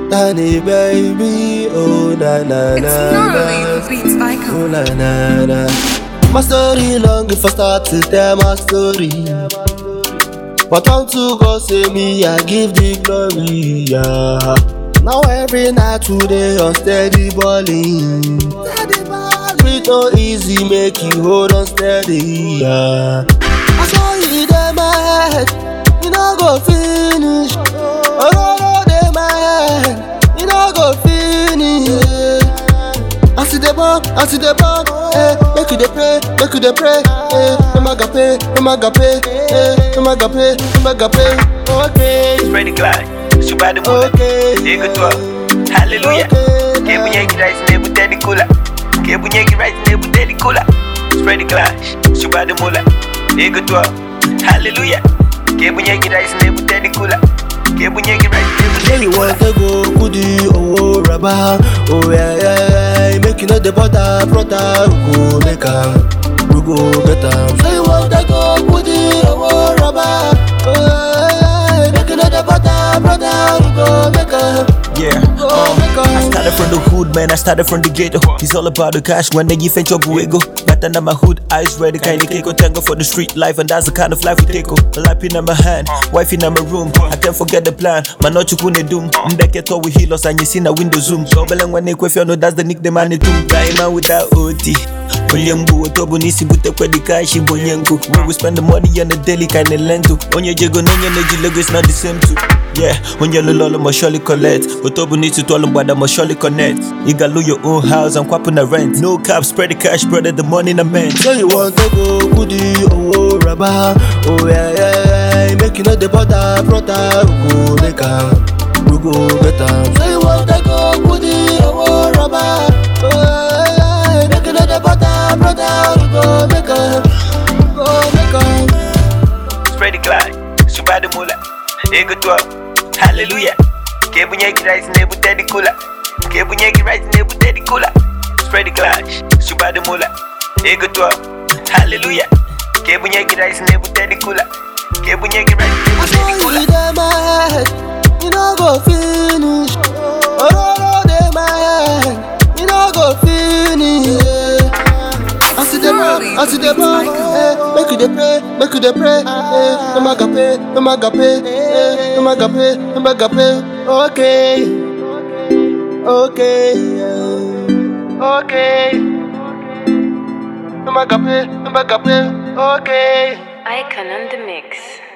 Danny baby, oh na na It's na gnarly, na, the beats icon. oh na na na. My story long if I start to tell my story, but unto God say me I give the glory. Yeah. Now every night today on steady balling. It no easy make you hold on steady. Yeah. I saw you in my head, you know go finish. Oh no in my head, you know go finish. I see the bomb, make you dey pray, no maga pay, okay. Spread the cloud, super the moon, take it to her. Hallelujah. Kebunyeki rice nebu teddy cooler. Kebunyeki rice nebu teddy cooler. Spread the cloud, super the moon, take it to her. Hallelujah. Kebunyeki rice nebu teddy cooler. Kebunyeki rice nebu Say teddy you cooler. want to go goody, oh rubber, oh yeah, make you know the butter, brother, we go get am. Say you want to go goody, oh rubber, oh yeah, make you know the butter, brother, we go make am. Yeah, I started from the hood, man, I started from the ghetto. It's all about the cash, when they give a job, we go. But under my hood, eyes ready, kind of keko tango for the street life, and that's the kind of life we take. A life in my hand, wife in my room, I can't forget the plan, man, not you couldn't doom. Mbeke to we heal us, and you see na window zoom. So, belang when they you know that's the nickname, man, it doom. Guy, man, with that OT. Onyembu, otobu nisi bute kwa di kashi bonyengu. We will spend the money on the daily kind of lento. Onye jego nonye neji logo, it's not the same too. Yeah, onye lolo must surely collect. Otobu nisi to all but I must surely connect. You got lose your own house and quapping the rent. No cap, spread the cash, brother, the money in the man. So you want to go goody, oh rubber, oh yeah, make you know the butter, brother, we go get am. So you want to go goody, oh rubber, oh yeah, make you know the butter, brother, we go make am. Spread the cloud, super the moon, take it to her. Hallelujah. Kebunyeki rice nebu teddy cooler. Kebunyeki rice nebu teddy cooler. Spread the cloud, super the moon, take it to her. Hallelujah. Kebunyeki rice nebu teddy cooler. Kebunyeki rice nebu teddy cooler. In my head, you know go finish. Oh no, in my head, you know go finish. I see the bomb, make you dey pray, no maga pay, okay, no maga pay, okay. Icon on the mix.